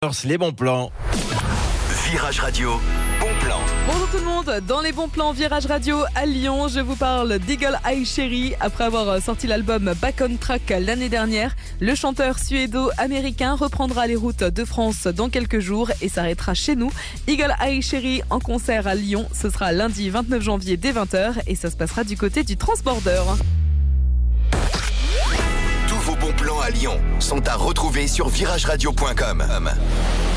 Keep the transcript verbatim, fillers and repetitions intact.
Les bons plans. Virage Radio, bon plan. Bonjour tout le monde, dans les bons plans Virage Radio à Lyon, je vous parle d'Eagle Eye Cherry. Après avoir sorti l'album Back on Track l'année dernière, le chanteur suédo-américain reprendra les routes de France dans quelques jours et s'arrêtera chez nous. Eagle Eye Cherry en concert à Lyon, ce sera lundi vingt-neuf janvier dès vingt heures et ça se passera du côté du Transborder. Tous vos bons plans à Lyon sont à retrouver sur virage radio point com.